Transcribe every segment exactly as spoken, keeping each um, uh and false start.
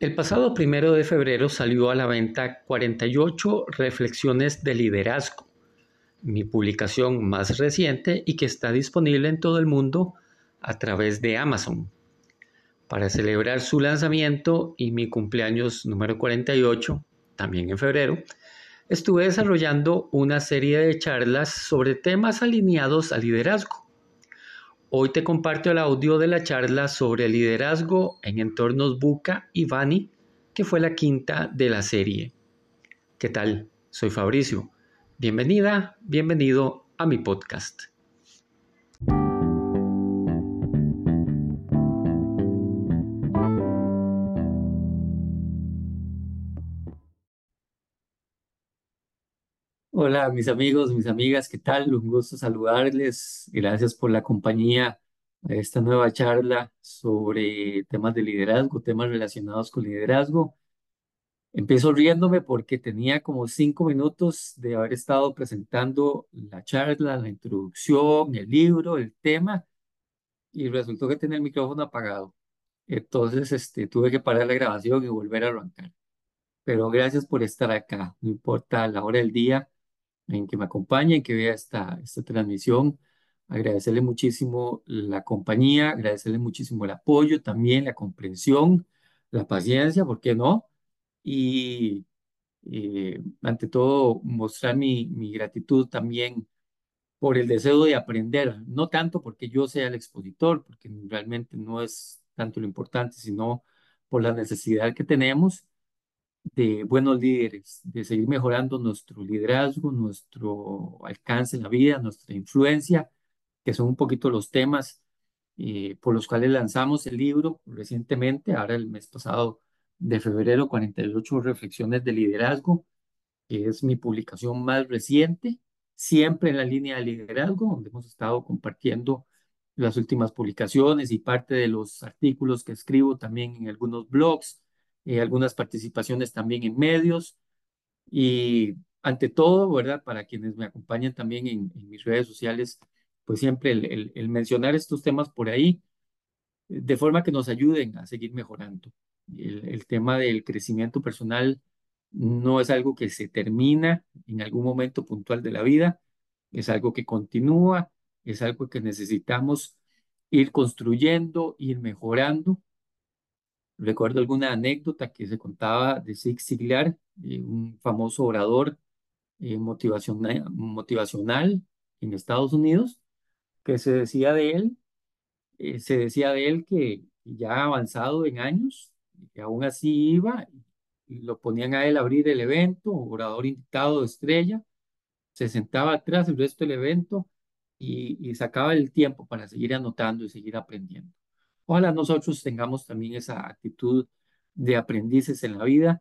El pasado primero de febrero salió a la venta cuarenta y ocho Reflexiones de Liderazgo, mi publicación más reciente y que está disponible en todo el mundo a través de Amazon. Para celebrar su lanzamiento y mi cumpleaños número cuarenta y ocho, también en febrero, estuve desarrollando una serie de charlas sobre temas alineados al liderazgo. Hoy te comparto el audio de la charla sobre liderazgo en entornos Buca y Bani, que fue la quinta de la serie. ¿Qué tal? Soy Fabricio. Bienvenida, bienvenido a mi podcast. Hola, mis amigos, mis amigas, ¿qué tal? Un gusto saludarles. Gracias por la compañía a esta nueva charla sobre temas de liderazgo, temas relacionados con liderazgo. Empiezo riéndome porque tenía como cinco minutos de haber estado presentando la charla, la introducción, el libro, el tema, y resultó que tenía el micrófono apagado. Entonces, este, tuve que parar la grabación y volver a arrancar. Pero gracias por estar acá, no importa la hora del día en que me acompañe, en que vea esta, esta transmisión. Agradecerle muchísimo la compañía, agradecerle muchísimo el apoyo, también la comprensión, la paciencia, ¿por qué no? Y eh, ante todo, mostrar mi, mi gratitud también por el deseo de aprender, no tanto porque yo sea el expositor, porque realmente no es tanto lo importante, sino por la necesidad que tenemos de buenos líderes, de seguir mejorando nuestro liderazgo, nuestro alcance en la vida, nuestra influencia, que son un poquito los temas eh, por los cuales lanzamos el libro recientemente, ahora el mes pasado de febrero, cuarenta y ocho reflexiones de liderazgo, que es mi publicación más reciente, siempre en la línea de liderazgo, donde hemos estado compartiendo las últimas publicaciones y parte de los artículos que escribo también en algunos blogs, eh, algunas participaciones también en medios y ante todo, ¿verdad? Para quienes me acompañan también en, en mis redes sociales, pues siempre el, el el mencionar estos temas por ahí de forma que nos ayuden a seguir mejorando. El, el tema del crecimiento personal no es algo que se termina en algún momento puntual de la vida, es algo que continúa, es algo que necesitamos ir construyendo, ir mejorando. Recuerdo alguna anécdota que se contaba de Zig Ziglar, eh, un famoso orador eh, motivacional, motivacional en Estados Unidos, que se decía de él eh, se decía de él que ya avanzado en años, que aún así iba y lo ponían a él a abrir el evento, orador invitado de estrella, se sentaba atrás el resto del evento y, y sacaba el tiempo para seguir anotando y seguir aprendiendo. Ojalá nosotros tengamos también esa actitud de aprendices en la vida,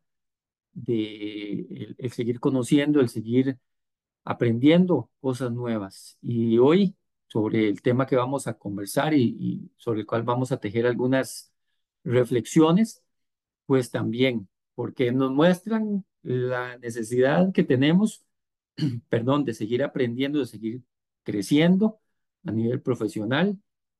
de el, el seguir conociendo, el seguir aprendiendo cosas nuevas. Y hoy, sobre el tema que vamos a conversar y, y sobre el cual vamos a tejer algunas reflexiones, pues también, porque nos muestran la necesidad que tenemos, perdón, de seguir aprendiendo, de seguir creciendo a nivel profesional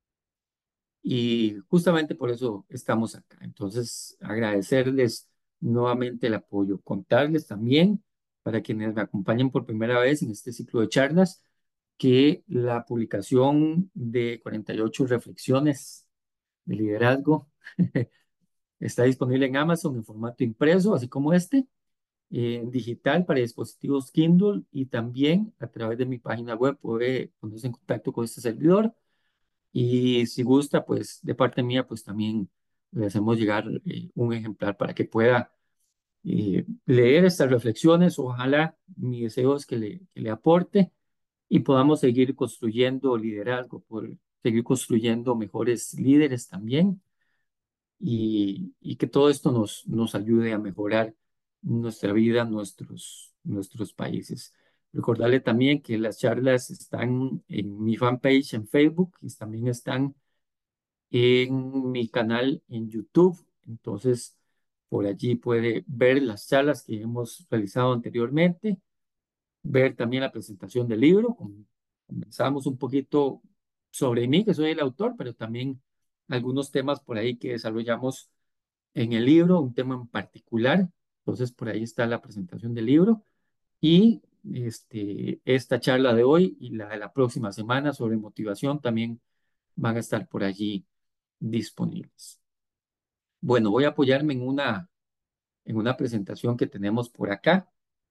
y justamente por eso estamos acá. Entonces, agradecerles nuevamente el apoyo, contarles también para quienes me acompañan por primera vez en este ciclo de charlas, que la publicación de cuarenta y ocho reflexiones de liderazgo está disponible en Amazon en formato impreso, así como este, en digital para dispositivos Kindle y también a través de mi página web puede ponerse en contacto con este servidor y si gusta, pues de parte mía, pues también le hacemos llegar eh, un ejemplar para que pueda eh, leer estas reflexiones. Ojalá mi deseo es que le, que le aporte y podamos seguir construyendo liderazgo, por seguir construyendo mejores líderes también y, y que todo esto nos, nos ayude a mejorar nuestra vida, nuestros, nuestros países. Recordarle también que las charlas están en mi fanpage en Facebook y también están en mi canal en YouTube. Entonces, por allí puede ver las charlas que hemos realizado anteriormente, ver también la presentación del libro. con- Comenzamos un poquito sobre mí, que soy el autor, pero también algunos temas por ahí que desarrollamos en el libro, un tema en particular. Entonces, por ahí está la presentación del libro y este, esta charla de hoy y la de la próxima semana sobre motivación también van a estar por allí disponibles. Bueno, voy a apoyarme en una, en una presentación que tenemos por acá.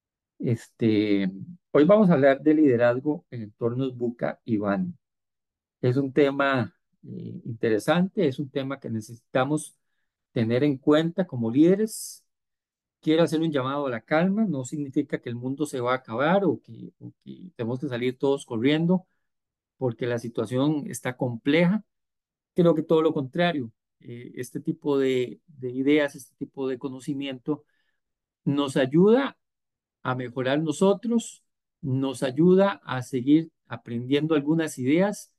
Este, hoy vamos a hablar de liderazgo en entornos buca y BANI. Es un tema eh, interesante, es un tema que necesitamos tener en cuenta como líderes. Quiero hacer un llamado a la calma, no significa que el mundo se va a acabar o que, o que tenemos que salir todos corriendo porque la situación está compleja. Creo que todo lo contrario, eh, este tipo de, de ideas, este tipo de conocimiento nos ayuda a mejorar nosotros, nos ayuda a seguir aprendiendo algunas ideas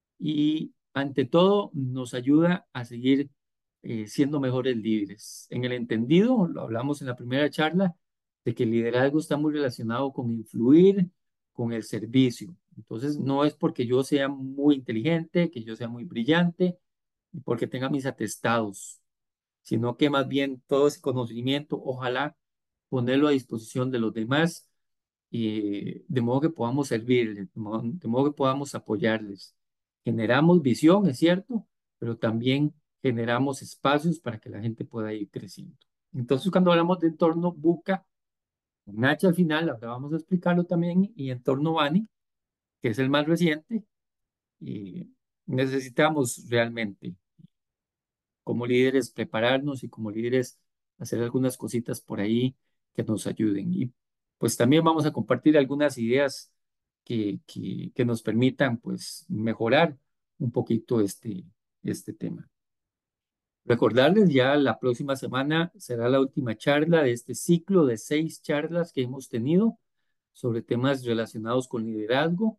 y ante todo nos ayuda a seguir eh, siendo mejores líderes. En el entendido, lo hablamos en la primera charla, de que el liderazgo está muy relacionado con influir, con el servicio. Entonces, no es porque yo sea muy inteligente, que yo sea muy brillante, porque tenga mis atestados, sino que más bien todo ese conocimiento, ojalá ponerlo a disposición de los demás y de modo que podamos servirles, de modo, de modo que podamos apoyarles. Generamos visión, es cierto, pero también generamos espacios para que la gente pueda ir creciendo. Entonces, cuando hablamos de entorno buca, con H al final, ahora vamos a explicarlo también, y entorno BANI, que es el más reciente, y necesitamos realmente como líderes prepararnos y como líderes hacer algunas cositas por ahí que nos ayuden. Y pues también vamos a compartir algunas ideas que, que, que nos permitan pues mejorar un poquito este, este tema. Recordarles ya la próxima semana será la última charla de este ciclo de seis charlas que hemos tenido sobre temas relacionados con liderazgo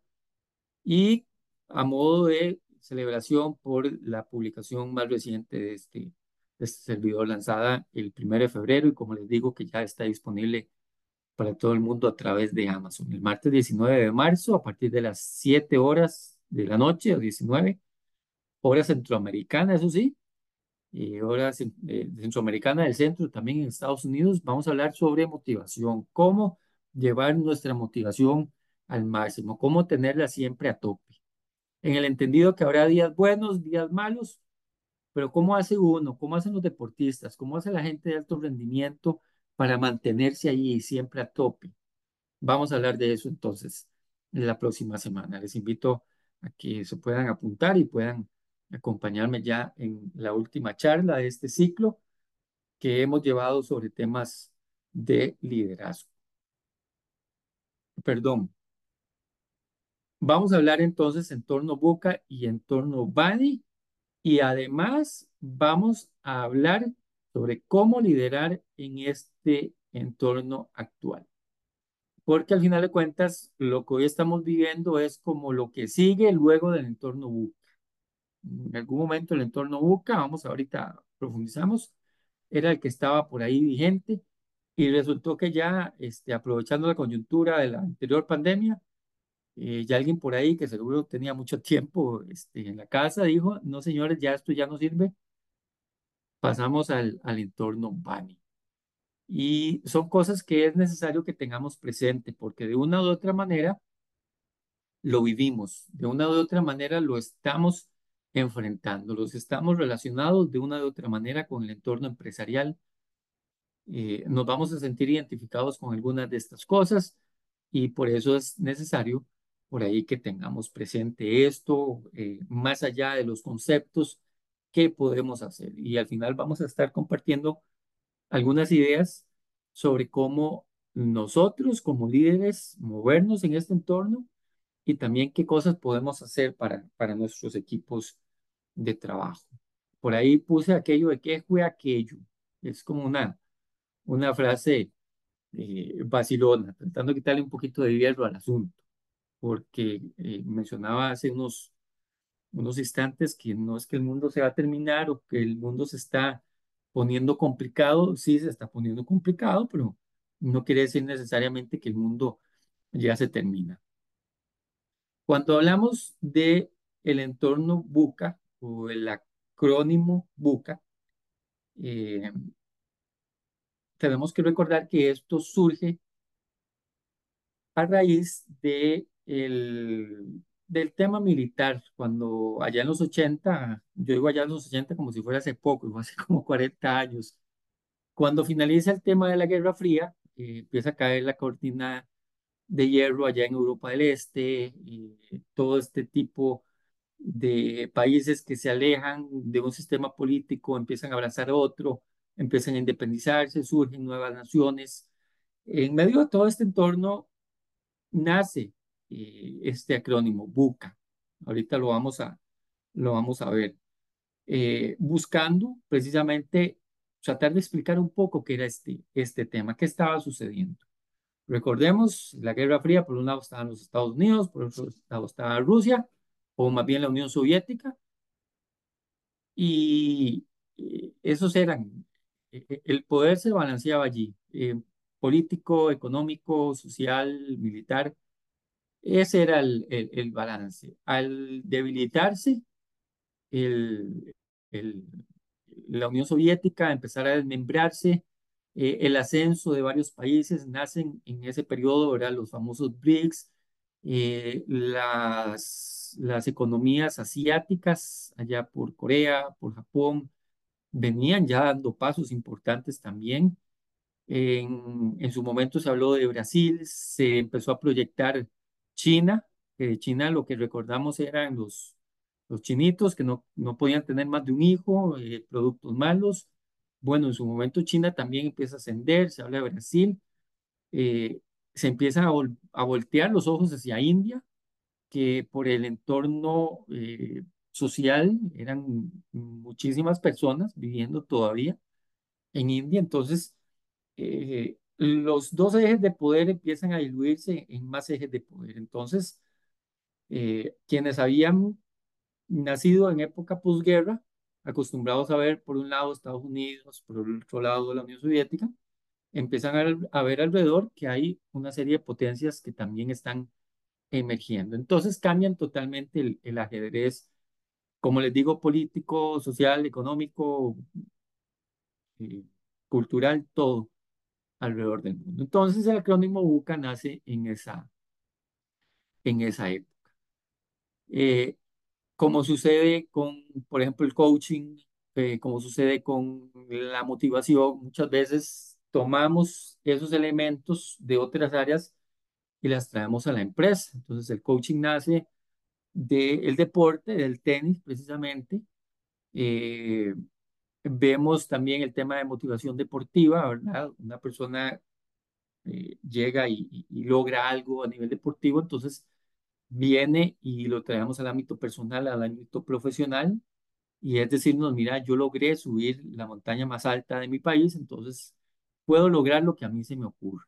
y a modo de celebración por la publicación más reciente de este, de este servidor lanzada el primero de febrero y como les digo que ya está disponible para todo el mundo a través de Amazon. El martes diecinueve de marzo a partir de las siete horas de la noche o diecinueve horas centroamericanas, eso sí, y horas eh, centroamericana del centro también en Estados Unidos, vamos a hablar sobre motivación, cómo llevar nuestra motivación al máximo, cómo tenerla siempre a tope en el entendido que habrá días buenos, días malos, pero ¿cómo hace uno? ¿Cómo hacen los deportistas? ¿Cómo hace la gente de alto rendimiento para mantenerse ahí siempre a tope? Vamos a hablar de eso entonces en la próxima semana. Les invito a que se puedan apuntar y puedan acompañarme ya en la última charla de este ciclo que hemos llevado sobre temas de liderazgo. Perdón. Vamos a hablar entonces en torno Boca y en torno Bani. Y además vamos a hablar sobre cómo liderar en este entorno actual. Porque al final de cuentas, lo que hoy estamos viviendo es como lo que sigue luego del entorno buca. En algún momento el entorno buca, vamos ahorita profundizamos, era el que estaba por ahí vigente y resultó que ya este, aprovechando la coyuntura de la anterior pandemia, eh, ya alguien por ahí que seguro tenía mucho tiempo este, en la casa dijo, no señores, ya esto ya no sirve, pasamos al, al entorno BANI. Y son cosas que es necesario que tengamos presente porque de una u otra manera lo vivimos, de una u otra manera lo estamos enfrentando, los estamos relacionados de una u otra manera con el entorno empresarial. Eh, nos vamos a sentir identificados con algunas de estas cosas y por eso es necesario por ahí que tengamos presente esto, eh, más allá de los conceptos, qué podemos hacer. Y al final vamos a estar compartiendo algunas ideas sobre cómo nosotros como líderes movernos en este entorno y también qué cosas podemos hacer para, para nuestros equipos de trabajo. Por ahí puse aquello de que fue aquello. Es como una, una frase eh, vacilona, tratando de quitarle un poquito de hierro al asunto, porque eh, mencionaba hace unos unos instantes que no es que el mundo se va a terminar o que el mundo se está poniendo complicado, sí se está poniendo complicado, pero no quiere decir necesariamente que el mundo ya se termina. Cuando hablamos de el entorno buca o el acrónimo buca, Eh, Tenemos que recordar que esto surge a raíz de el- del tema militar, cuando allá en los ochenta, yo digo allá en los ochenta como si fuera hace poco, fue hace como cuarenta años, cuando finaliza el tema de la Guerra Fría, eh, empieza a caer la cortina de hierro allá en Europa del Este, y todo este tipo de países que se alejan de un sistema político, empiezan a abrazar otro, empiezan a independizarse, surgen nuevas naciones. En medio de todo este entorno nace eh, este acrónimo, BUCA. Ahorita lo vamos a, lo vamos a ver. Eh, buscando precisamente tratar de explicar un poco qué era este, este tema, qué estaba sucediendo. Recordemos, la Guerra Fría, por un lado estaban los Estados Unidos, por otro lado estaba Rusia, o más bien la Unión Soviética, y eh, esos eran, eh, eh, el poder se balanceaba allí, eh, político, económico, social, militar, ese era el, el- el balance. Al debilitarse el, el- la Unión Soviética, empezar a desmembrarse, eh, el ascenso de varios países, nacen en ese periodo, ¿verdad? Los famosos BRICS, eh, las, las economías asiáticas, allá por Corea, por Japón, venían ya dando pasos importantes también. En, en su momento se habló de Brasil, se empezó a proyectar China, que de China lo que recordamos eran los, los chinitos que no, no podían tener más de un hijo, eh, productos malos. Bueno, en su momento China también empieza a ascender, se habla de Brasil, eh, se empiezan a, vol- a voltear los ojos hacia India, que por el entorno eh, social eran muchísimas personas viviendo todavía en India, entonces eh, los dos ejes de poder empiezan a diluirse en más ejes de poder. Entonces, eh, quienes habían nacido en época posguerra, acostumbrados a ver por un lado Estados Unidos, por el otro lado la Unión Soviética, empiezan a, a ver alrededor que hay una serie de potencias que también están emergiendo. Entonces cambian totalmente el, el ajedrez, como les digo, político, social, económico, eh, cultural, todo alrededor del mundo. Entonces el acrónimo BUCA nace en esa, en esa época. Eh, Como sucede con, por ejemplo, el coaching, eh, como sucede con la motivación, muchas veces tomamos esos elementos de otras áreas y las traemos a la empresa. Entonces el coaching nace del deporte, del tenis precisamente. Eh, Vemos también el tema de motivación deportiva, ¿verdad? Una persona eh, llega y, y- y logra algo a nivel deportivo, entonces viene y lo traemos al ámbito personal, al ámbito profesional, y es decirnos, mira, yo logré subir la montaña más alta de mi país, entonces puedo lograr lo que a mí se me ocurre.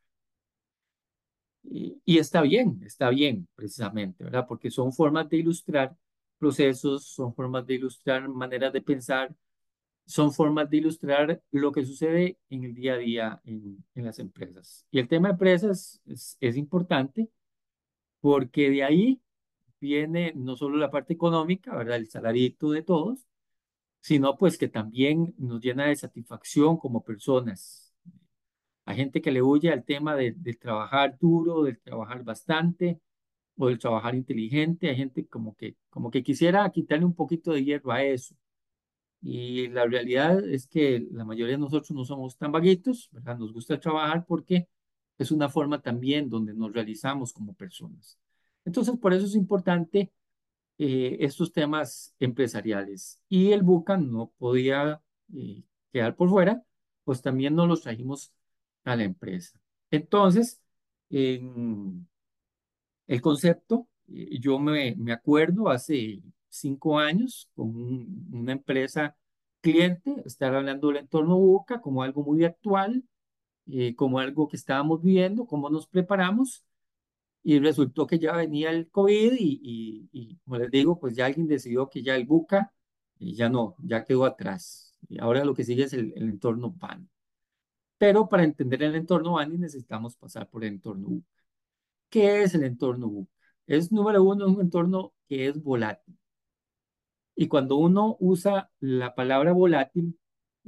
Y, y está bien, está bien, precisamente, ¿verdad? Porque son formas de ilustrar procesos, son formas de ilustrar maneras de pensar, son formas de ilustrar lo que sucede en el día a día en, en las empresas. Y el tema de empresas es, es importante porque de ahí viene no solo la parte económica, ¿verdad? El salarito de todos, sino pues que también nos llena de satisfacción como personas. Hay gente que le huye al tema de, de trabajar duro, del trabajar bastante o del trabajar inteligente. Hay gente como que, como que quisiera quitarle un poquito de hierro a eso. Y la realidad es que la mayoría de nosotros no somos tan vaguitos, ¿verdad? Nos gusta trabajar porque es una forma también donde nos realizamos como personas. Entonces, por eso es importante eh, estos temas empresariales. Y el BUCA no podía eh, quedar por fuera, pues también nos los trajimos a la empresa. Entonces, en el concepto, eh, yo me, me acuerdo hace cinco años con un- una empresa cliente, estar hablando del entorno BUCA como algo muy actual, eh, como algo que estábamos viviendo, cómo nos preparamos, y resultó que ya venía el COVID y, y, y, como les digo, pues ya alguien decidió que ya el BUCA y ya no, ya quedó atrás. Y ahora lo que sigue es el, el entorno B A N. Pero para entender el entorno B A N necesitamos pasar por el entorno BUCA. ¿Qué es el entorno BUCA? Es, número uno, un entorno que es volátil. Y cuando uno usa la palabra volátil,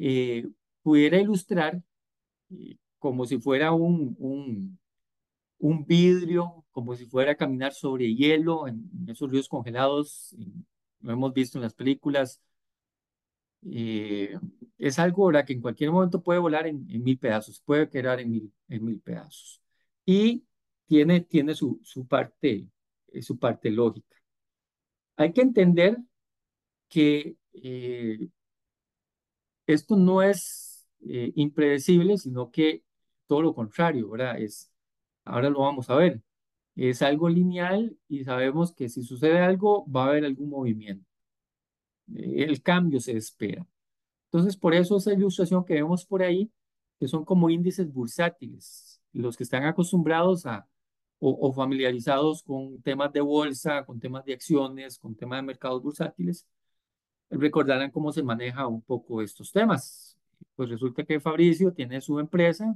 eh, pudiera ilustrar eh, como si fuera un, un, un vidrio, como si fuera a caminar sobre hielo en, en esos ríos congelados. en- lo hemos visto en las películas. eh, es algo, ¿verdad?, que en cualquier momento puede volar en, en mil pedazos, puede quedar en mil, en mil pedazos. Y tiene, tiene su, su parte, eh, su parte lógica. Hay que entender que eh, esto no es eh, impredecible, sino que todo lo contrario, ¿verdad? Es, ahora lo vamos a ver. Es algo lineal y sabemos que si sucede algo, va a haber algún movimiento. Eh, el cambio se espera. Entonces, por eso esa ilustración que vemos por ahí, que son como índices bursátiles, los que están acostumbrados a o, o familiarizados con temas de bolsa, con temas de acciones, con temas de mercados bursátiles, recordarán cómo se maneja un poco estos temas. Pues resulta que Fabricio tiene su empresa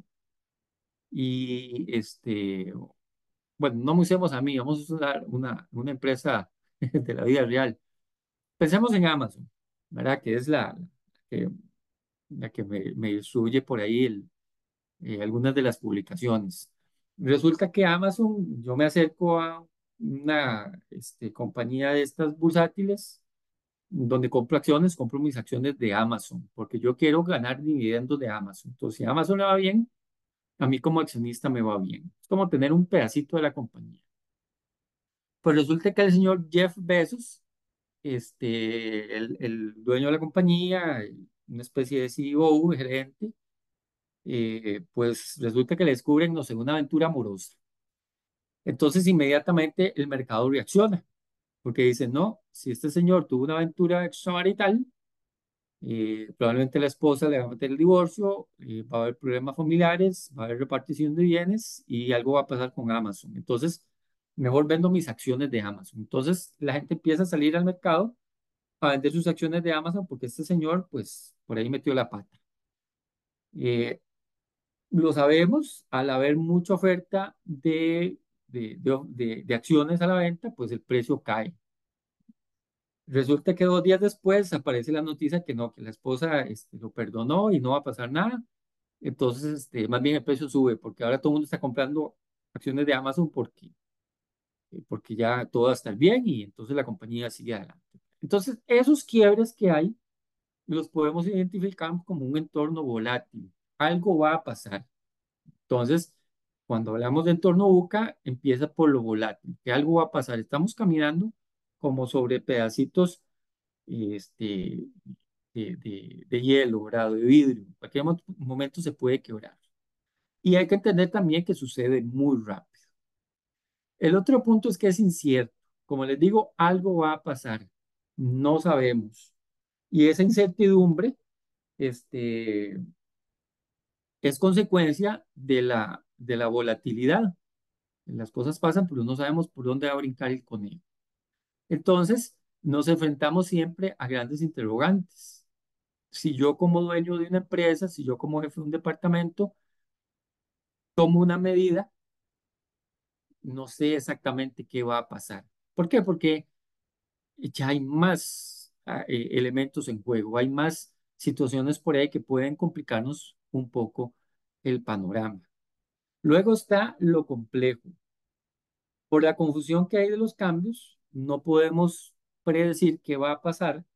y este, bueno, no usemos a mí, vamos a usar una, una empresa de la vida real. Pensemos en Amazon, ¿verdad? Que es la, la que, la que me, me instruye por ahí el, eh, algunas de las publicaciones. Resulta que Amazon, yo me acerco a una este, compañía de estas bursátiles donde compro acciones, compro mis acciones de Amazon, porque yo quiero ganar dividendos de Amazon. Entonces, si a Amazon le va bien, a mí como accionista me va bien. Es como tener un pedacito de la compañía. Pues resulta que el señor Jeff Bezos, este, el, el dueño de la compañía, una especie de C E O, gerente, eh, pues resulta que le descubren, no sé, una aventura amorosa. Entonces, inmediatamente el mercado reacciona, porque dice, no, si este señor tuvo una aventura extramarital, eh, probablemente la esposa le va a meter el divorcio, eh, va a haber problemas familiares, va a haber repartición de bienes y algo va a pasar con Amazon. Entonces, mejor vendo mis acciones de Amazon. Entonces, la gente empieza a salir al mercado a vender sus acciones de Amazon porque este señor, pues, por ahí metió la pata. Eh, lo sabemos, al haber mucha oferta de, de, de, de de acciones a la venta, pues el precio cae. Resulta que dos días después aparece la noticia que no, que la esposa este, lo perdonó y no va a pasar nada. Entonces, este, más bien el precio sube porque ahora todo el mundo está comprando acciones de Amazon porque, eh, porque ya todo va a estar bien y entonces la compañía sigue adelante. Entonces, esos quiebres que hay los podemos identificar como un entorno volátil. Algo va a pasar. Entonces, cuando hablamos de entorno buca, empieza por lo volátil, que algo va a pasar. Estamos caminando como sobre pedacitos este, de, de, de hielo, ¿verdad? De vidrio. En cualquier mo- momento se puede quebrar. Y hay que entender también que sucede muy rápido. El otro punto es que es incierto. Como les digo, algo va a pasar. No sabemos. Y esa incertidumbre, este, es consecuencia de la, de la volatilidad. Las cosas pasan, pero no sabemos por dónde va a brincar el conejo. Entonces, nos enfrentamos siempre a grandes interrogantes. Si yo como dueño de una empresa, si yo como jefe de un departamento, tomo una medida, no sé exactamente qué va a pasar. ¿Por qué? Porque ya hay más ah, eh, elementos en juego, hay más situaciones por ahí que pueden complicarnos un poco el panorama. Luego está lo complejo. Por la confusión que hay de los cambios, no podemos predecir qué va a pasar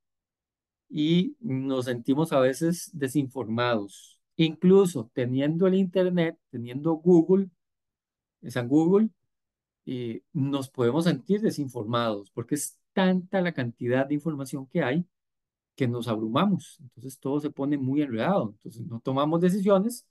y nos sentimos a veces desinformados. Incluso teniendo el Internet, teniendo Google, San Google, eh, nos podemos sentir desinformados porque es tanta la cantidad de información que hay que nos abrumamos. Entonces todo se pone muy enredado. Entonces no tomamos decisiones,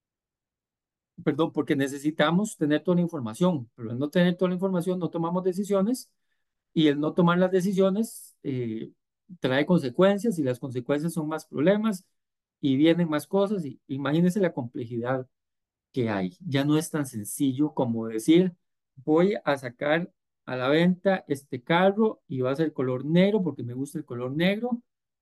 perdón, porque necesitamos tener toda la información, pero al no tener toda la información no tomamos decisiones y el no tomar las decisiones eh, trae consecuencias y las consecuencias son más problemas y vienen más cosas y imagínense la complejidad que hay. Ya no es tan sencillo como decir, voy a sacar a la venta este carro y va a ser color negro porque me gusta el color negro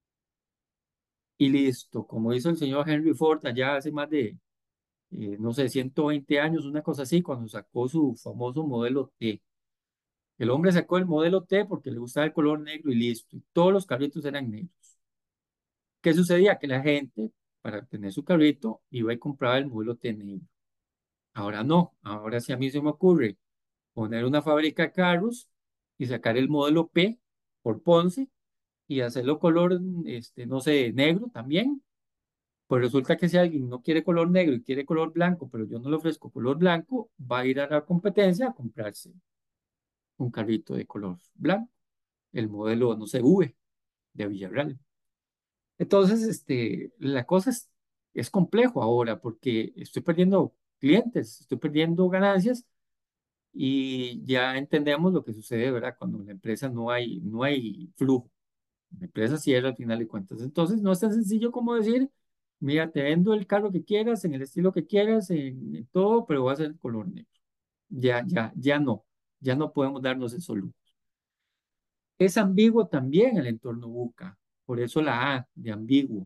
y listo, como hizo el señor Henry Ford allá hace más de, eh, no sé, ciento veinte años, una cosa así, cuando sacó su famoso modelo T. El hombre sacó el modelo T porque le gustaba el color negro y listo, y todos los carritos eran negros. ¿Qué sucedía? Que la gente para tener su carrito, iba y compraba el modelo T negro. Ahora no, ahora sí a mí se me ocurre poner una fábrica de carros y sacar el modelo P por Ponce y hacerlo color, este, no sé, negro también. Pues resulta que si alguien no quiere color negro y quiere color blanco, pero yo no le ofrezco color blanco, va a ir a la competencia a comprarse un carrito de color blanco, el modelo, no sé, V de Villarreal. Entonces, este, la cosa es, es complejo ahora porque estoy perdiendo clientes, estoy perdiendo ganancias y ya entendemos lo que sucede, ¿verdad? Cuando en la empresa no hay, no hay flujo, la empresa cierra al final de cuentas. Entonces, no es tan sencillo como decir, mira, te vendo el carro que quieras, en el estilo que quieras, en, en todo, pero va a ser el color negro. Ya, ya, ya no, ya no podemos darnos eso lujo. Es ambiguo también el entorno buca, por eso la A de ambiguo.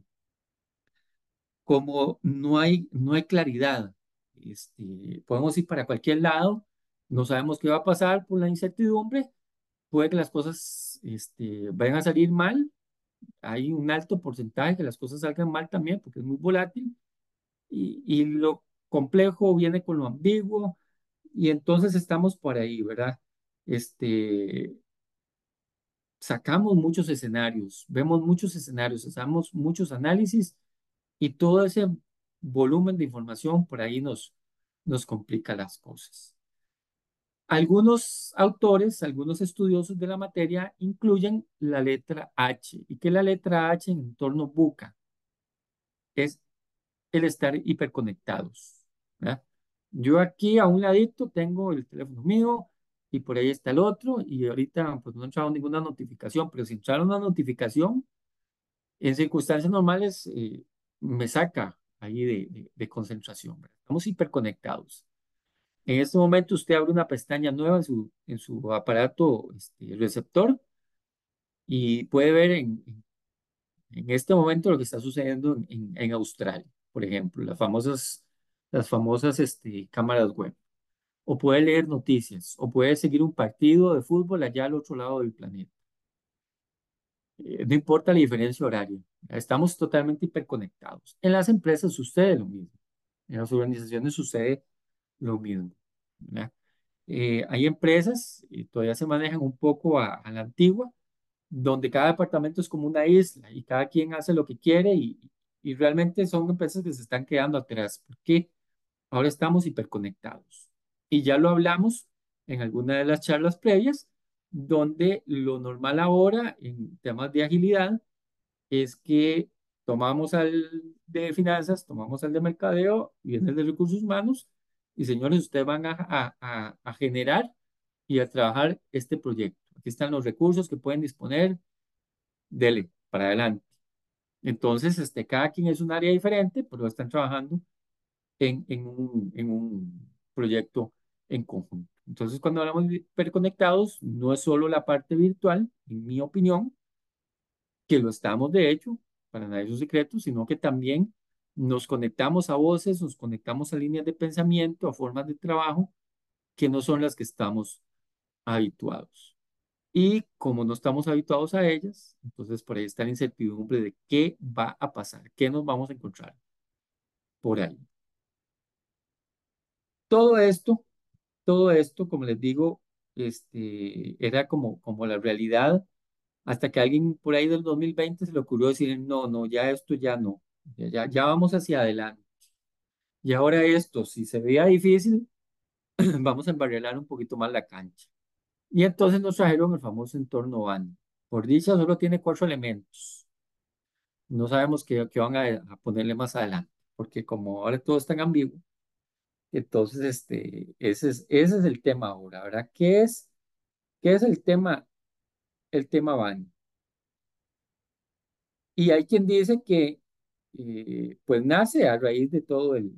Como no hay, no hay claridad, este, podemos ir para cualquier lado, no sabemos qué va a pasar por la incertidumbre, puede que las cosas este, vayan a salir mal, hay un alto porcentaje que las cosas salgan mal también porque es muy volátil y, y lo complejo viene con lo ambiguo y entonces estamos por ahí, ¿verdad? Este, sacamos muchos escenarios, vemos muchos escenarios, hacemos muchos análisis y todo ese volumen de información por ahí nos, nos complica las cosas. Algunos autores, algunos estudiosos de la materia incluyen la letra H. ¿Y qué es la letra H en entorno buca? Es el estar hiperconectados, ¿verdad? Yo aquí a un ladito tengo el teléfono mío y por ahí está el otro y ahorita pues no ha entrado ninguna notificación, pero si entrara una notificación, en circunstancias normales eh, me saca ahí de, de- de concentración, ¿verdad? Estamos hiperconectados. En este momento usted abre una pestaña nueva en su, en su aparato este, receptor y puede ver en, en- en este momento lo que está sucediendo en, en- en Australia, por ejemplo, las famosas, las famosas este, cámaras web. O puede leer noticias, o puede seguir un partido de fútbol allá al otro lado del planeta. Eh, no importa la diferencia horaria, estamos totalmente hiperconectados. En las empresas sucede lo mismo, en las organizaciones sucede lo mismo, ¿verdad? Eh, hay empresas, y todavía se manejan un poco a, a la antigua, donde cada departamento es como una isla y cada quien hace lo que quiere y, y realmente son empresas que se están quedando atrás porque ahora estamos hiperconectados. Y ya lo hablamos en alguna de las charlas previas, donde lo normal ahora en temas de agilidad es que tomamos al de finanzas, tomamos al de mercadeo y viene el de recursos humanos y señores, ustedes van a, a- a- a generar y a trabajar este proyecto. Aquí están los recursos que pueden disponer, dele para adelante. Entonces, este, cada quien es un área diferente, pero están trabajando en, en un, en un proyecto en conjunto. Entonces, cuando hablamos de hiperconectados, no es solo la parte virtual, en mi opinión, que lo estamos de hecho, para nadie es un secreto, sino que también nos conectamos a voces, nos conectamos a líneas de pensamiento, a formas de trabajo que no son las que estamos habituados. Y como no estamos habituados a ellas, entonces por ahí está la incertidumbre de qué va a pasar, qué nos vamos a encontrar por ahí. Todo esto, todo esto, como les digo, este, era como, como la realidad hasta que alguien por ahí del dos mil veinte se le ocurrió decir, no, no, ya esto ya no, ya, ya, ya vamos hacia adelante. Y ahora esto, si se veía difícil, vamos a embarrelar un poquito más la cancha. Y entonces nos trajeron el famoso entorno van. Por dicha, solo tiene cuatro elementos. No sabemos qué, qué van a, a ponerle más adelante, porque como ahora todo es tan ambiguo, entonces este, ese es, ese es el tema ahora, ¿verdad? ¿Qué es, qué es el tema, el tema van? Y hay quien dice que eh, pues nace a raíz de todo el,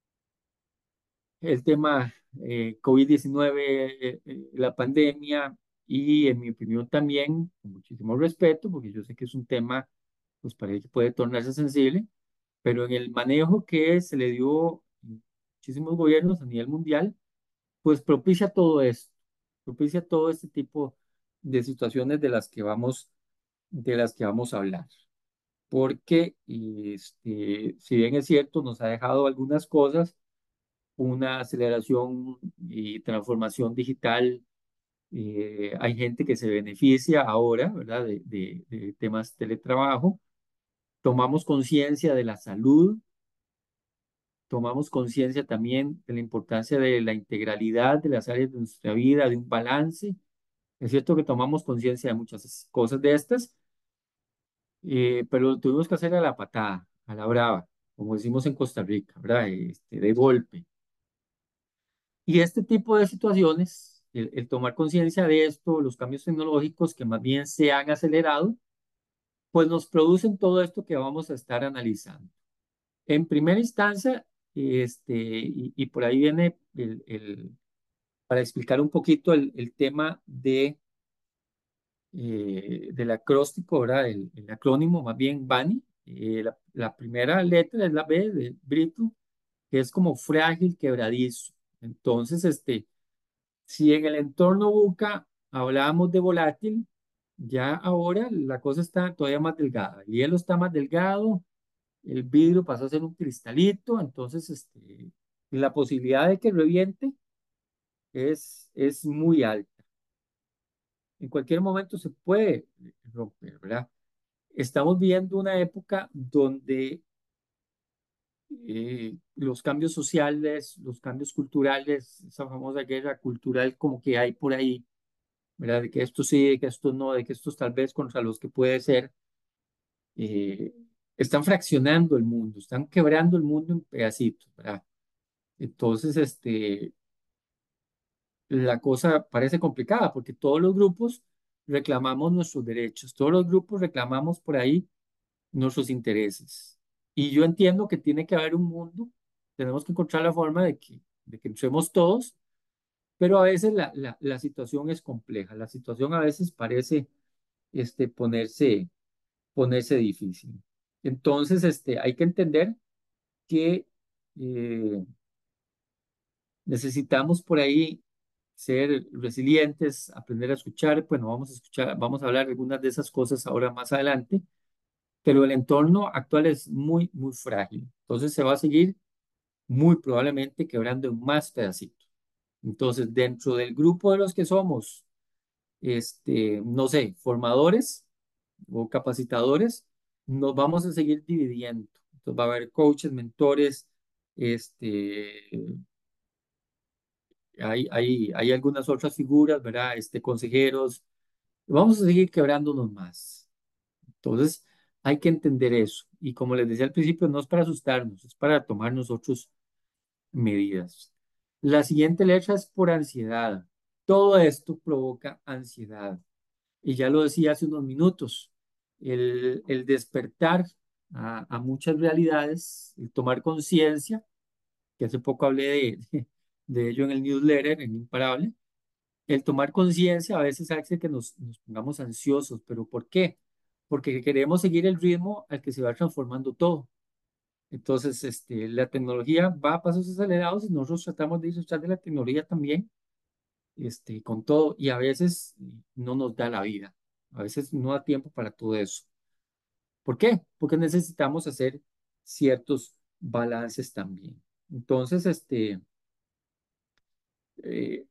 el tema eh, COVID diecinueve, eh, eh, la pandemia y en mi opinión también, con muchísimo respeto, porque yo sé que es un tema, pues parece que puede tornarse sensible, pero en el manejo que se le dio en muchísimos gobiernos a nivel mundial, pues propicia todo esto, propicia todo este tipo de situaciones de las que vamos, de las que vamos a hablar. porque este, si bien es cierto, nos ha dejado algunas cosas, una aceleración y transformación digital. Eh, hay gente que se beneficia ahora, ¿verdad? De, de- de temas teletrabajo. Tomamos conciencia de la salud, tomamos conciencia también de la importancia de la integralidad de las áreas de nuestra vida, de un balance. Es cierto que tomamos conciencia de muchas cosas de estas, eh, pero lo tuvimos que hacer a la patada, a la brava, como decimos en Costa Rica, ¿verdad? Este, de golpe. Y este tipo de situaciones, el, el tomar conciencia de esto, los cambios tecnológicos que más bien se han acelerado, pues nos producen todo esto que vamos a estar analizando. En primera instancia, este, y, y por ahí viene el, el- para explicar un poquito el, el tema de, eh, del acróstico, ¿verdad? El, el acrónimo, más bien BANI. Eh, la, la primera letra es la B de Brito, que es como frágil, quebradizo. Entonces, este, si en el entorno buca hablábamos de volátil, ya ahora la cosa está todavía más delgada. El hielo está más delgado, el vidrio pasó a ser un cristalito, entonces este, la posibilidad de que reviente es, es muy alta. En cualquier momento se puede romper, ¿verdad? Estamos viendo una época donde eh, los cambios sociales, los cambios culturales, esa famosa guerra cultural como que hay por ahí, ¿verdad? De que esto sí, de que esto no, de que estos tal vez contra los que puede ser, eh, están fraccionando el mundo, están quebrando el mundo en pedacitos, ¿verdad? Entonces, este, la cosa parece complicada porque todos los grupos reclamamos nuestros derechos, todos los grupos reclamamos por ahí nuestros intereses. Y yo entiendo que tiene que haber un mundo, tenemos que encontrar la forma de que, de que entremos todos, pero a veces la, la, la situación es compleja, la situación a veces parece este, ponerse, ponerse difícil. Entonces, este, hay que entender que eh, necesitamos por ahí ser resilientes, aprender a escuchar. Bueno, vamos a escuchar, vamos a hablar de algunas de esas cosas ahora más adelante, pero el entorno actual es muy, muy frágil. Entonces se va a seguir muy probablemente quebrando en más pedacitos. Entonces, dentro del grupo de los que somos, este, no sé, formadores o capacitadores, nos vamos a seguir dividiendo. Entonces va a haber coaches, mentores, este, hay, hay, hay algunas otras figuras, ¿verdad? Este, consejeros. Vamos a seguir quebrándonos más. Entonces, hay que entender eso. Y como les decía al principio, no es para asustarnos, es para tomar nosotros medidas. La siguiente letra es por ansiedad. Todo esto provoca ansiedad. Y ya lo decía hace unos minutos, el, el despertar a, a muchas realidades, el tomar conciencia, que hace poco hablé de, de ello en el newsletter, en Imparable. El tomar conciencia a veces hace que nos, nos pongamos ansiosos, pero ¿por qué? Porque queremos seguir el ritmo al que se va transformando todo. Entonces, este, la tecnología va a pasos acelerados y nosotros tratamos de disfrutar de la tecnología también, este, con todo, y a veces no nos da la vida, a veces no da tiempo para todo eso. ¿Por qué? Porque necesitamos hacer ciertos balances también. Entonces, este, eh,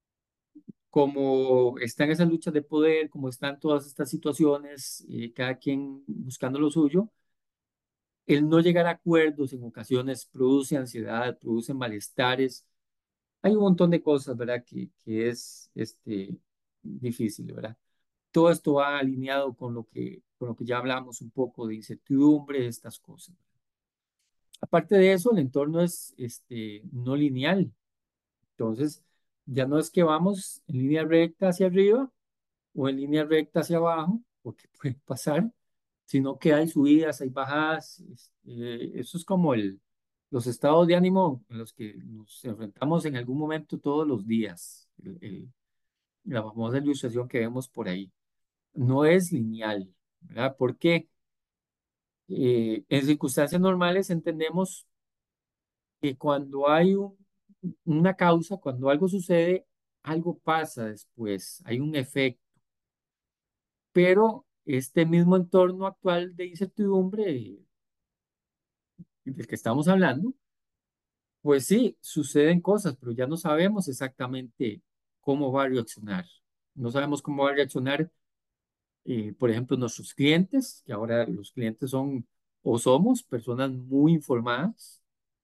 como están esas luchas de poder, como están todas estas situaciones, eh, cada quien buscando lo suyo, el no llegar a acuerdos en ocasiones produce ansiedad, produce malestares. Hay un montón de cosas, ¿verdad? Que, que es este, difícil, ¿verdad? Todo esto va alineado con lo que, con lo que ya hablamos un poco de incertidumbre, estas cosas. Aparte de eso, el entorno es este, no lineal. Entonces, ya no es que vamos en línea recta hacia arriba o en línea recta hacia abajo, porque puede pasar, sino que hay subidas, hay bajadas. Este, eso es como el, los estados de ánimo en los que nos enfrentamos en algún momento todos los días. El- el- la famosa ilustración que vemos por ahí. No es lineal, ¿verdad? Porque eh, en circunstancias normales entendemos que cuando hay un- una causa, cuando algo sucede, algo pasa después, hay un efecto. este mismo entorno actual de incertidumbre eh, del que estamos hablando, pues sí, suceden cosas, pero ya no sabemos exactamente cómo va a reaccionar. No sabemos cómo va a reaccionar, eh, por ejemplo, nuestros clientes, que ahora los clientes son o somos personas muy informadas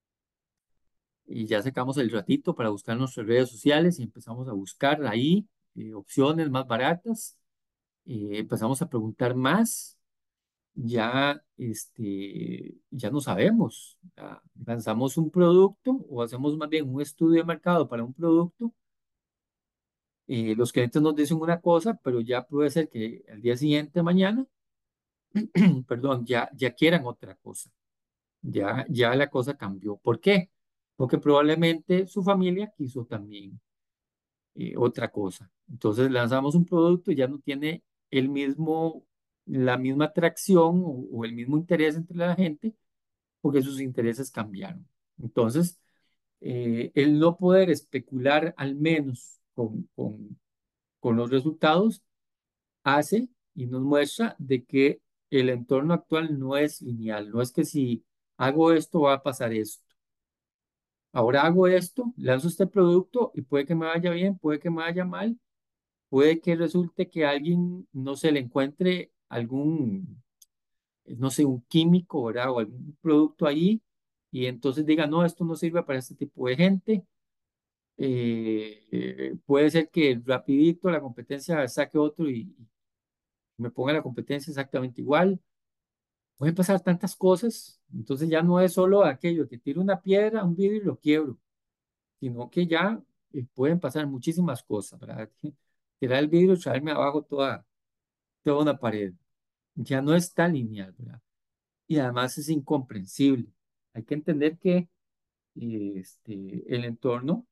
y ya sacamos el ratito para buscar nuestras redes sociales y empezamos a buscar ahí eh, opciones más baratas, eh, empezamos a preguntar más, ya, este, ya no sabemos. Ya lanzamos un producto o hacemos más bien un estudio de mercado para un producto. Eh, los clientes nos dicen una cosa, pero ya puede ser que al día siguiente, mañana, perdón, ya, ya quieran otra cosa. Ya, ya la cosa cambió. ¿Por qué? Porque probablemente su familia quiso también eh, otra cosa. Entonces lanzamos un producto y ya no tiene el mismo, la misma atracción o, o el mismo interés entre la gente porque sus intereses cambiaron. Entonces, eh, el no poder especular al menos con, con, con los resultados hace y nos muestra de que el entorno actual no es lineal, no es que si hago esto va a pasar esto. Ahora hago esto, lanzo este producto y puede que me vaya bien, puede que me vaya mal, puede que resulte que a alguien no se le encuentre algún, no sé, un químico, ¿verdad? O algún producto ahí y entonces diga, no, esto no sirve para este tipo de gente. Eh, eh, puede ser que rapidito la competencia saque otro y, y me ponga la competencia exactamente igual. Pueden pasar tantas cosas, entonces ya no es solo aquello que tiro una piedra, un vidrio y lo quiebro, sino que ya eh, pueden pasar muchísimas cosas, ¿verdad? Tirar el vidrio y traerme abajo toda, toda una pared. Ya no es tan lineal, ¿verdad? Y además es incomprensible. Hay que entender que eh, este, el entorno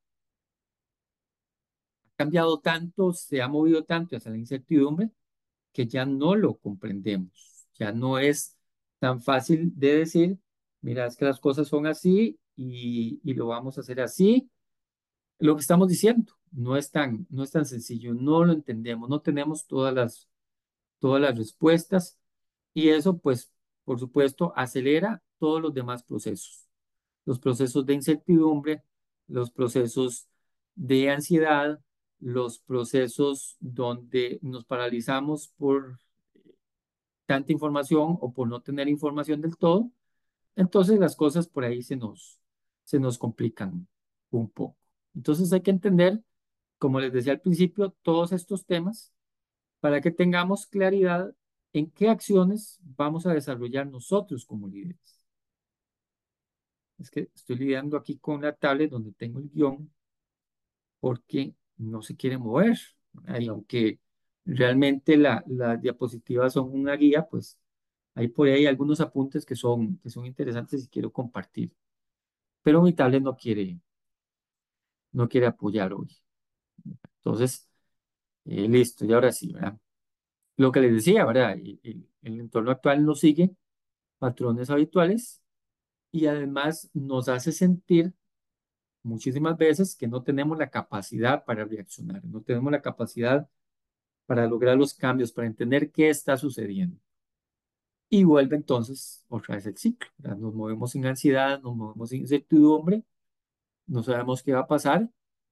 ha cambiado tanto, se ha movido tanto hacia la incertidumbre que ya no lo comprendemos. Ya no es tan fácil de decir, mira, es que las cosas son así y, y lo vamos a hacer así. Lo que estamos diciendo no es tan, no es tan sencillo, no lo entendemos, no tenemos todas las, todas las respuestas y eso, pues, por supuesto, acelera todos los demás procesos, los procesos de incertidumbre, los procesos de ansiedad, los procesos donde nos paralizamos por tanta información o por no tener información del todo. Entonces las cosas por ahí se nos, se nos complican un poco. Entonces hay que entender, como les decía al principio, todos estos temas para que tengamos claridad en qué acciones vamos a desarrollar nosotros como líderes. Es que estoy lidiando aquí con la tablet donde tengo el guión porque no se quiere mover. Y aunque realmente la, las diapositivas son una guía, pues hay por ahí algunos apuntes que son, que son interesantes y quiero compartir. Pero mi tablet no quiere, no quiere apoyar hoy. Entonces, eh, listo, y ahora sí, ¿verdad? Lo que les decía, ¿verdad? El, el- el entorno actual nos sigue patrones habituales y además nos hace sentir muchísimas veces que no tenemos la capacidad para reaccionar, no tenemos la capacidad para lograr los cambios, para entender qué está sucediendo. Y vuelve entonces otra vez el ciclo, ¿verdad? Nos movemos sin ansiedad, nos movemos sin incertidumbre, no sabemos qué va a pasar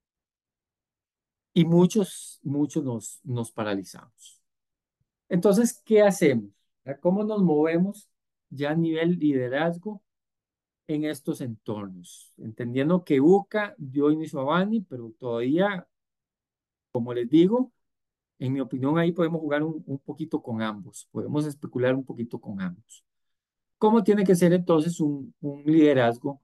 y muchos, muchos nos, nos paralizamos. Entonces, ¿qué hacemos? ¿Verdad? ¿Cómo nos movemos ya a nivel liderazgo en estos entornos? Entendiendo que UCA dio inicio a Bani, pero todavía, como les digo, en mi opinión, ahí podemos jugar un, un poquito con ambos, podemos especular un poquito con ambos. ¿Cómo tiene que ser entonces un, un liderazgo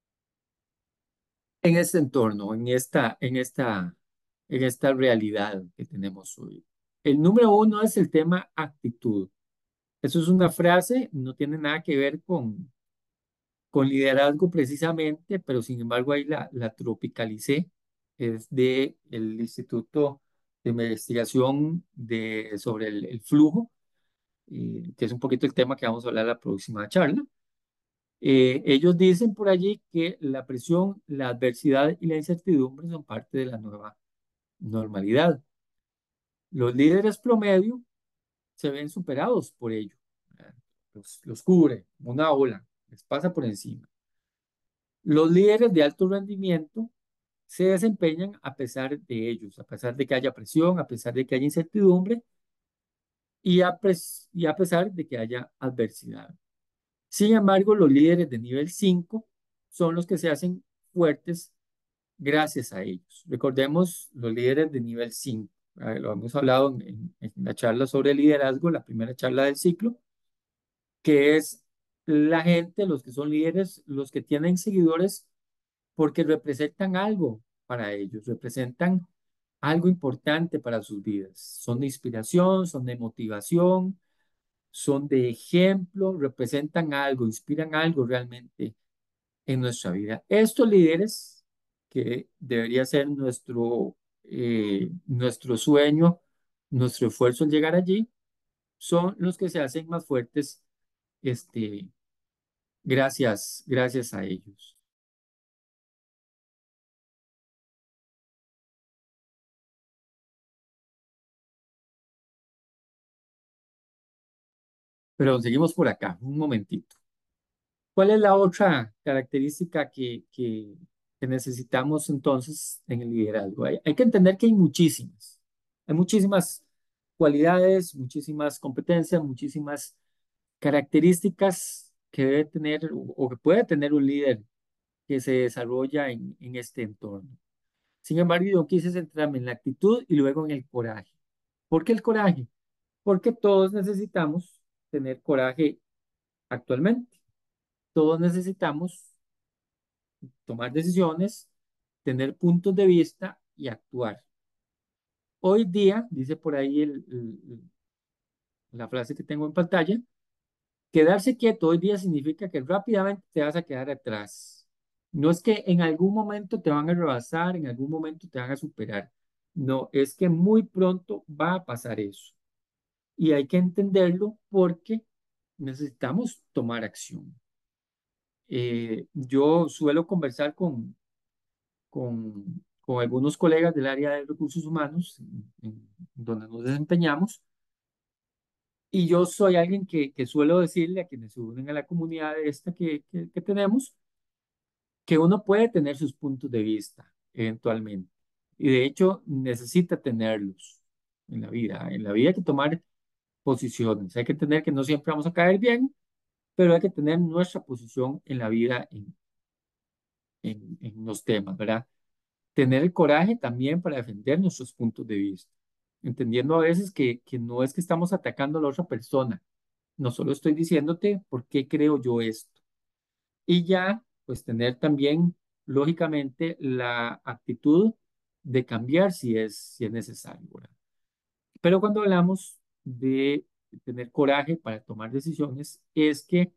en este entorno, en esta, en esta, en esta realidad que tenemos hoy? El número uno es el tema actitud. Eso es una frase, no tiene nada que ver con, con liderazgo precisamente, pero sin embargo ahí la, la tropicalicé. Es de el Instituto de Investigación de, sobre el, el flujo, eh, que es un poquito el tema que vamos a hablar la próxima charla. Eh, ellos dicen por allí que la presión, la adversidad y la incertidumbre son parte de la nueva normalidad. Los líderes promedio se ven superados por ello. ¿Verdad? Los, los cubre como una ola, les pasa por encima. Los líderes de alto rendimiento se desempeñan a pesar de ellos, a pesar de que haya presión, a pesar de que haya incertidumbre y a, pres- y a pesar de que haya adversidad. Sin embargo, los líderes de nivel cinco son los que se hacen fuertes gracias a ellos. Recordemos los líderes de nivel cinco. eh, Lo hemos hablado en, en- en la charla sobre liderazgo, la primera charla del ciclo, que es la gente, los que son líderes, los que tienen seguidores porque representan algo para ellos, representan algo importante para sus vidas. Son de inspiración, son de motivación, son de ejemplo, representan algo, inspiran algo realmente en nuestra vida. Estos líderes, que debería ser nuestro, eh, nuestro sueño, nuestro esfuerzo en llegar allí, son los que se hacen más fuertes, este, gracias, gracias a ellos. Pero seguimos por acá, un momentito. ¿Cuál es la otra característica que, que, que necesitamos entonces en el liderazgo? Hay, hay que entender que hay muchísimas, hay muchísimas cualidades, muchísimas competencias, muchísimas características que debe tener o, o que puede tener un líder que se desarrolla en, en este entorno. Sin embargo, yo quise centrarme en la actitud y luego en el coraje. ¿Por qué el coraje? Porque todos necesitamos tener coraje actualmente. Todos necesitamos tomar decisiones, tener puntos de vista y actuar. Hoy día, dice por ahí el- el- la frase que tengo en pantalla, quedarse quieto hoy día significa que rápidamente te vas a quedar atrás. No es que en algún momento te van a rebasar, en algún momento te van a superar. No, es que muy pronto va a pasar eso. Y hay que entenderlo porque necesitamos tomar acción. Eh, yo suelo conversar con, con, con algunos colegas del área de recursos humanos en, en donde nos desempeñamos. Y yo soy alguien que, que suelo decirle a quienes se unen a la comunidad esta que, que, que tenemos, que uno puede tener sus puntos de vista eventualmente. Y de hecho necesita tenerlos en la vida. En la vida hay que tomar posiciones. Hay que tener que no siempre vamos a caer bien, pero hay que tener nuestra posición en la vida en, en, en los temas, ¿verdad? Tener el coraje también para defender nuestros puntos de vista, entendiendo a veces que, que no es que estamos atacando a la otra persona, no solo estoy diciéndote por qué creo yo esto. Y ya, pues tener también, lógicamente, la actitud de cambiar si es, si es necesario, ¿verdad? Pero cuando hablamos de tener coraje para tomar decisiones, es que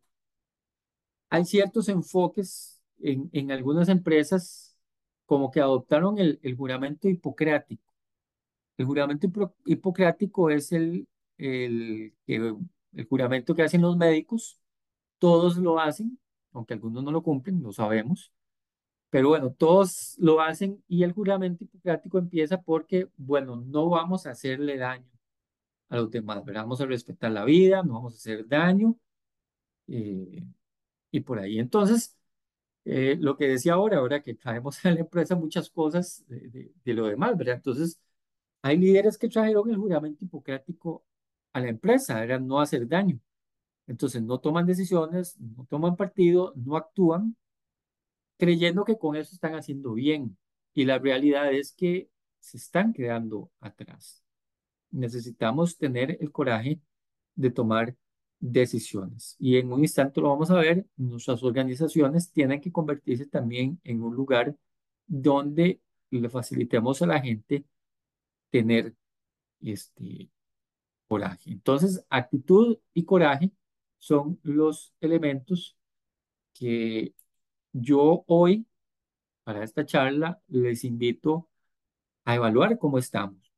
hay ciertos enfoques en, en algunas empresas como que adoptaron el, el juramento hipocrático. El juramento hipo- hipocrático es el, el, que- el juramento que hacen los médicos. Todos lo hacen, aunque algunos no lo cumplen, lo sabemos. Pero bueno, todos lo hacen y el juramento hipocrático empieza porque, bueno, no vamos a hacerle daño a los demás, ¿verdad? Vamos a respetar la vida, no vamos a hacer daño eh, y por ahí. Entonces, eh, lo que decía ahora, ahora que traemos a la empresa muchas cosas de, de- de lo demás, ¿verdad? Entonces, hay líderes que trajeron el juramento hipocrático a la empresa, era no hacer daño. Entonces, no toman decisiones, no toman partido, no actúan, creyendo que con eso están haciendo bien. Y la realidad es que se están quedando atrás. Necesitamos tener el coraje de tomar decisiones. Y en un instante lo vamos a ver, nuestras organizaciones tienen que convertirse también en un lugar donde le facilitemos a la gente tener este coraje. Entonces, actitud y coraje son los elementos que yo hoy, para esta charla, les invito a evaluar cómo estamos,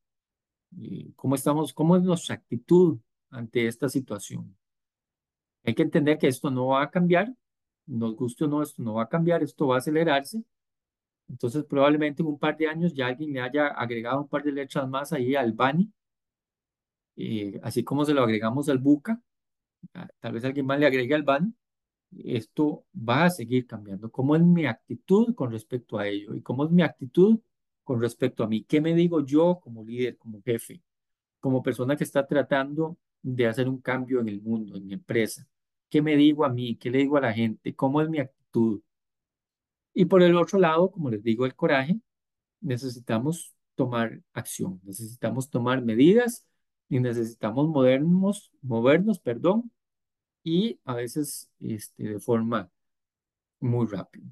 y cómo estamos, cómo es nuestra actitud ante esta situación. Hay que entender que esto no va a cambiar, nos guste o no, esto no va a cambiar, esto va a acelerarse. Entonces, probablemente en un par de años ya alguien le haya agregado un par de letras más ahí al B A N I eh, así como se lo agregamos al buca, ah, tal vez alguien más le agregue al ban, esto va a seguir cambiando. ¿Cómo es mi actitud con respecto a ello? ¿Y cómo es mi actitud con respecto a mí? ¿Qué me digo yo como líder, como jefe, como persona que está tratando de hacer un cambio en el mundo, en mi empresa? ¿Qué me digo a mí? ¿Qué le digo a la gente? ¿Cómo es mi actitud? Y por el otro lado, como les digo, el coraje, necesitamos tomar acción, necesitamos tomar medidas y necesitamos movernos, movernos, perdón, y a veces este, de forma muy rápida.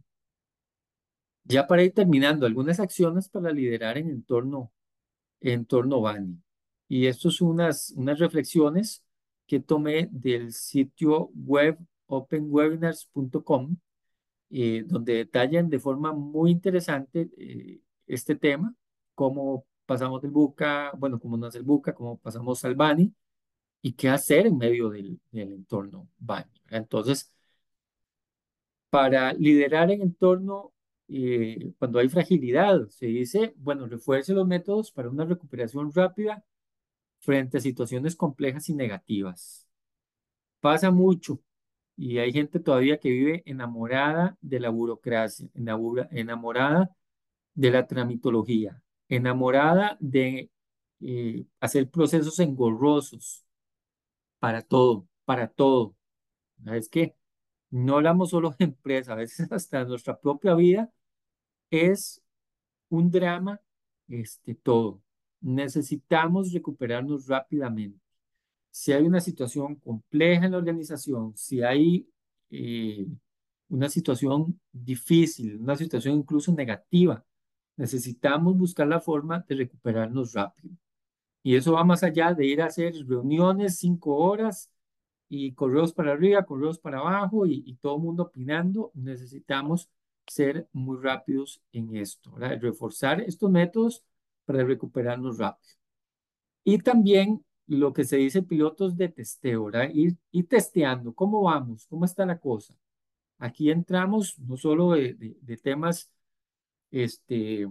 Ya para ir terminando, algunas acciones para liderar en entorno, entorno Bani. Y esto son unas, unas reflexiones que tomé del sitio web open webinars punto com, eh, donde detallan de forma muy interesante eh, este tema, cómo pasamos del buca, bueno, cómo nace el buca, cómo pasamos al Bani y qué hacer en medio del, del entorno Bani. Entonces, para liderar en entorno, eh, cuando hay fragilidad, se dice, bueno, refuerce los métodos para una recuperación rápida frente a situaciones complejas y negativas. Pasa mucho y hay gente todavía que vive enamorada de la burocracia, enamora- enamorada de la tramitología, enamorada de eh, hacer procesos engorrosos para todo, para todo. Es que no hablamos solo de empresa, a veces hasta nuestra propia vida es un drama, este, todo. Necesitamos recuperarnos rápidamente. Si hay una situación compleja en la organización, si hay eh, una situación difícil, una situación incluso negativa, necesitamos buscar la forma de recuperarnos rápido. Y eso va más allá de ir a hacer reuniones cinco horas y correos para arriba, correos para abajo y, y todo el mundo opinando. Necesitamos ser muy rápidos en esto, ¿verdad? Reforzar estos métodos para recuperarnos rápido. Y también lo que se dice pilotos de testeo, ¿verdad? Ir, ir testeando, ¿cómo vamos? ¿Cómo está la cosa? Aquí entramos no solo de, de- de temas, este,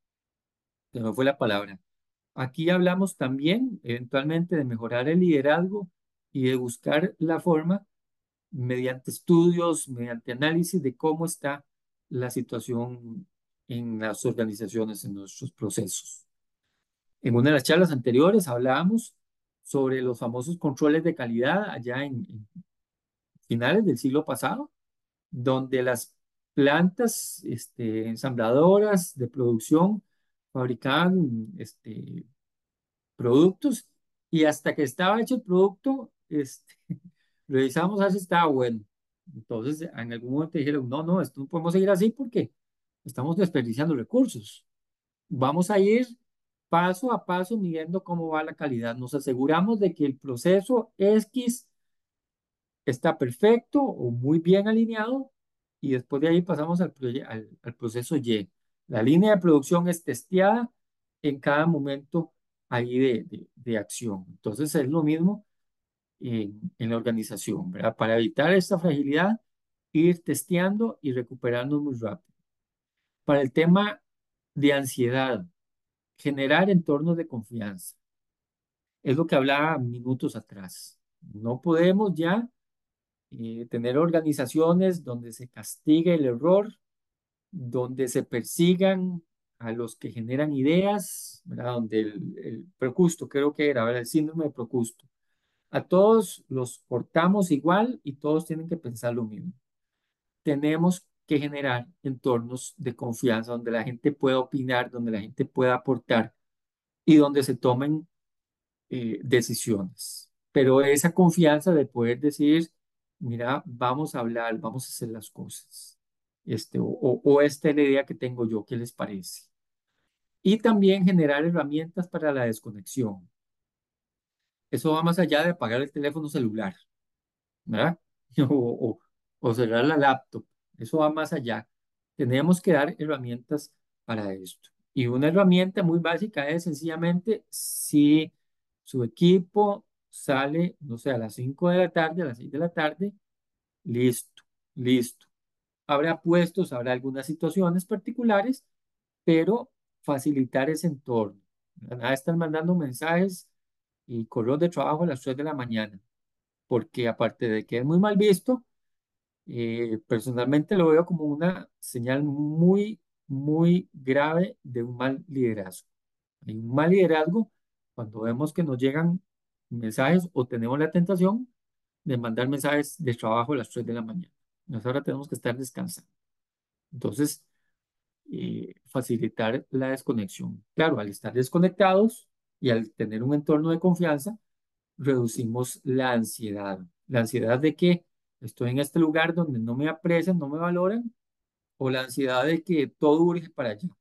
se me fue la palabra. Aquí hablamos también eventualmente de mejorar el liderazgo y de buscar la forma mediante estudios, mediante análisis de cómo está la situación en las organizaciones, en nuestros procesos. En una de las charlas anteriores hablábamos sobre los famosos controles de calidad allá en, en finales del siglo pasado, donde las plantas este, ensambladoras de producción fabricaban este, productos y hasta que estaba hecho el producto, este, revisamos a ver si estaba bueno. Entonces, en algún momento dijeron, no, no, esto no podemos seguir así porque estamos desperdiciando recursos. Vamos a ir paso a paso midiendo cómo va la calidad. Nos aseguramos de que el proceso X está perfecto o muy bien alineado y después de ahí pasamos al, proye- al, al proceso Y. La línea de producción es testeada en cada momento ahí de, de- de acción. Entonces es lo mismo en, en la organización, ¿verdad? Para evitar esta fragilidad, ir testeando y recuperarnos muy rápido. Para el tema de ansiedad, generar entornos de confianza. Es lo que hablaba minutos atrás. No podemos ya eh, tener organizaciones donde se castigue el error, donde se persigan a los que generan ideas, ¿verdad? Donde el, el Procusto, creo que era, ¿verdad? El síndrome de Procusto. A todos los cortamos igual y todos tienen que pensar lo mismo. Tenemos que generar entornos de confianza donde la gente pueda opinar, donde la gente pueda aportar y donde se tomen eh, decisiones. Pero esa confianza de poder decir, mira, vamos a hablar, vamos a hacer las cosas. Este, o, o, o esta es la idea que tengo yo, ¿qué les parece? Y también generar herramientas para la desconexión. Eso va más allá de apagar el teléfono celular, ¿verdad? O, o, o cerrar la laptop. Eso va más allá. Tenemos que dar herramientas para esto. Y una herramienta muy básica es sencillamente si su equipo sale, no sé, a las cinco de la tarde, a las seis de la tarde, listo, listo. Habrá puestos, habrá algunas situaciones particulares, pero facilitar ese entorno. Nada de estar mandando mensajes y correo de trabajo a las tres de la mañana, porque aparte de que es muy mal visto, eh, personalmente lo veo como una señal muy, muy grave de un mal liderazgo. Hay un mal liderazgo cuando vemos que nos llegan mensajes o tenemos la tentación de mandar mensajes de trabajo a las tres de la mañana. Nosotros ahora tenemos que estar descansando. Entonces, eh, facilitar la desconexión. Claro, al estar desconectados y al tener un entorno de confianza, reducimos la ansiedad. La ansiedad de que estoy en este lugar donde no me aprecian, no me valoran, o la ansiedad de que todo urge para allá.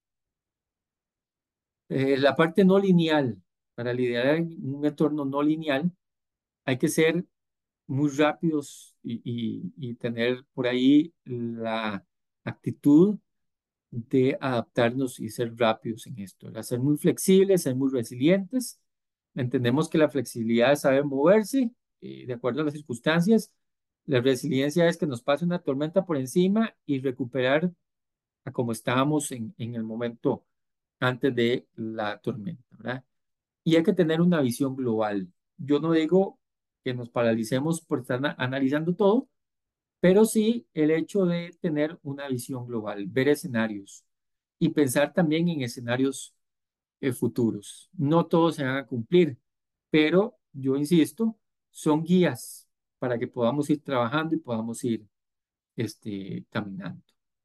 Eh, la parte no lineal, para liderar en un entorno no lineal, hay que ser muy rápidos y, y y tener por ahí la actitud de adaptarnos y ser rápidos en esto, ¿verdad? Ser muy flexibles, ser muy resilientes. Entendemos que la flexibilidad es saber moverse eh, de acuerdo a las circunstancias. La resiliencia es que nos pase una tormenta por encima y recuperar a como estábamos en, en el momento antes de la tormenta, ¿verdad? Y hay que tener una visión global. Yo no digo que nos paralicemos por estar na- analizando todo, pero sí el hecho de tener una visión global, ver escenarios y pensar también en escenarios eh, futuros. No todos se van a cumplir, pero yo insisto, son guías para que podamos ir trabajando y podamos ir este, caminando.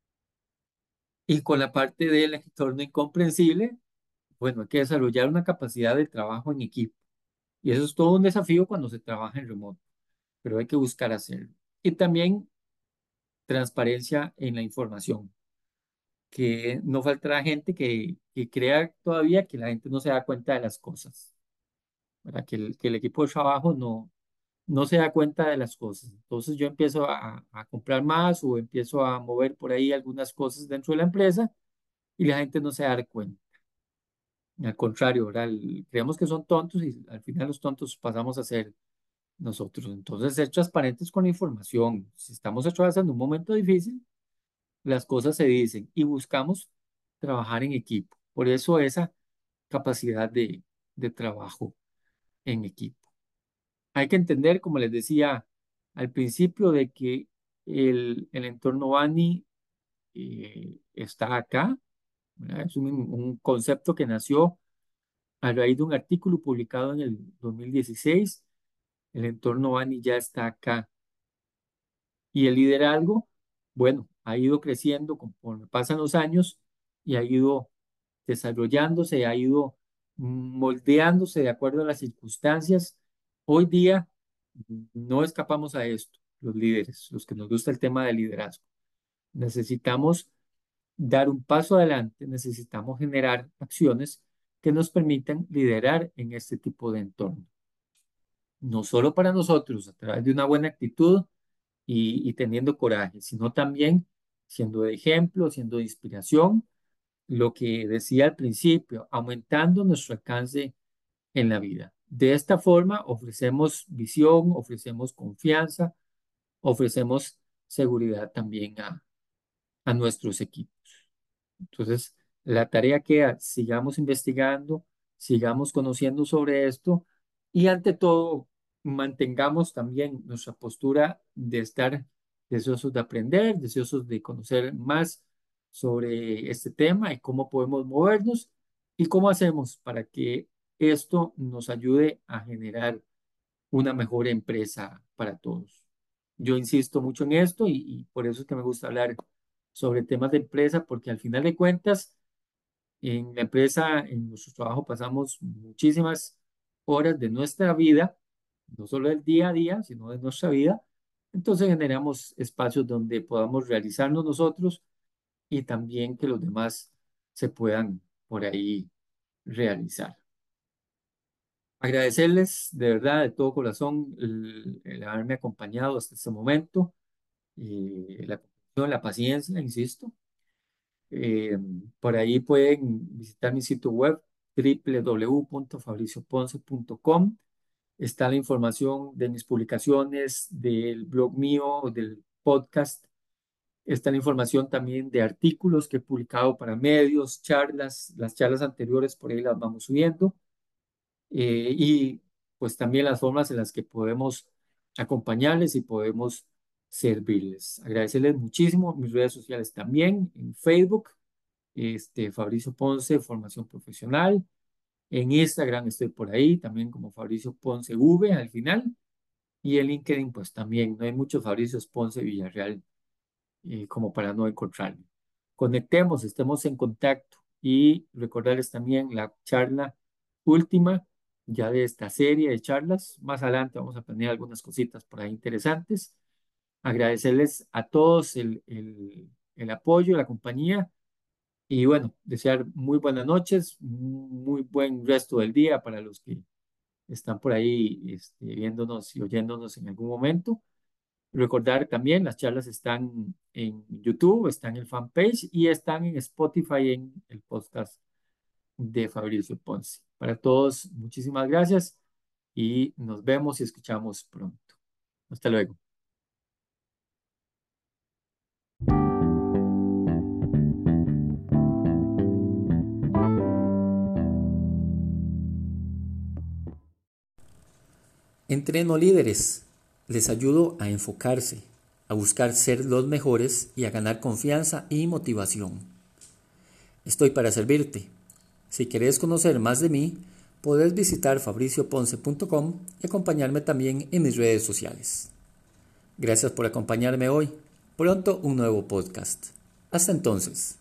Y con la parte del entorno incomprensible, bueno, hay que desarrollar una capacidad de trabajo en equipo. Y eso es todo un desafío cuando se trabaja en remoto, pero hay que buscar hacerlo. Y también transparencia en la información, que no faltará gente que, que crea todavía que la gente no se da cuenta de las cosas, para que el, que el equipo de trabajo no, no se da cuenta de las cosas. Entonces yo empiezo a, a comprar más o empiezo a mover por ahí algunas cosas dentro de la empresa y la gente no se da cuenta. Al contrario, ¿verdad? El- creemos que son tontos y al final los tontos pasamos a ser nosotros. Entonces, ser transparentes con la información. Si estamos atravesando un momento difícil, las cosas se dicen y buscamos trabajar en equipo. Por eso esa capacidad de, de trabajo en equipo. Hay que entender, como les decía al principio, de que el, el entorno Bani eh, está acá, ¿verdad? Es un, un concepto que nació a raíz de un artículo publicado en el dos mil dieciséis. El entorno Bani ya está acá. Y el liderazgo, bueno, ha ido creciendo conforme pasan los años y ha ido desarrollándose, ha ido moldeándose de acuerdo a las circunstancias. Hoy día no escapamos a esto, los líderes, los que nos gusta el tema del liderazgo. Necesitamos dar un paso adelante, necesitamos generar acciones que nos permitan liderar en este tipo de entorno. No solo para nosotros, a través de una buena actitud y, y teniendo coraje, sino también siendo de ejemplo, siendo de inspiración, lo que decía al principio, aumentando nuestro alcance en la vida. De esta forma ofrecemos visión, ofrecemos confianza, ofrecemos seguridad también a, a nuestros equipos. Entonces, la tarea queda, sigamos investigando, sigamos conociendo sobre esto y ante todo, mantengamos también nuestra postura de estar deseosos de aprender, deseosos de conocer más sobre este tema y cómo podemos movernos y cómo hacemos para que esto nos ayude a generar una mejor empresa para todos. Yo insisto mucho en esto y, y por eso es que me gusta hablar sobre temas de empresa, porque al final de cuentas, en la empresa, en nuestro trabajo, pasamos muchísimas horas de nuestra vida, no solo del día a día, sino de nuestra vida. Entonces generamos espacios donde podamos realizarnos nosotros y también que los demás se puedan por ahí realizar. Agradecerles de verdad, de todo corazón, el, el haberme acompañado hasta este momento, y la, la paciencia, insisto. Eh, por ahí pueden visitar mi sitio web w w w punto fabricio ponce punto com. Está la información de mis publicaciones, del blog mío, del podcast. Está la información también de artículos que he publicado para medios, charlas. Las charlas anteriores por ahí las vamos subiendo. eh, y pues también las formas en las que podemos acompañarles y podemos servirles. Agradecerles muchísimo. Mis redes sociales también, en Facebook, este, Fabricio Ponce, Formación Profesional. En Instagram estoy por ahí, también como Fabricio Ponce V al final. Y en LinkedIn, pues también, no hay muchos Fabricios Ponce Villarreal eh, como para no encontrarme. Conectemos, estemos en contacto y recordarles también la charla última ya de esta serie de charlas. Más adelante vamos a planear algunas cositas por ahí interesantes. Agradecerles a todos el, el, el apoyo, la compañía y bueno, desear muy buenas noches, muy buen resto del día para los que están por ahí este, viéndonos y oyéndonos en algún momento. Recordar también, las charlas están en YouTube, están en el fanpage y están en Spotify en el podcast de Fabricio Ponce. Para todos, muchísimas gracias y nos vemos y escuchamos pronto. Hasta luego. Entreno líderes. Les ayudo a enfocarse, a buscar ser los mejores y a ganar confianza y motivación. Estoy para servirte. Si quieres conocer más de mí, puedes visitar fabricio ponce punto com y acompañarme también en mis redes sociales. Gracias por acompañarme hoy. Pronto un nuevo podcast. Hasta entonces.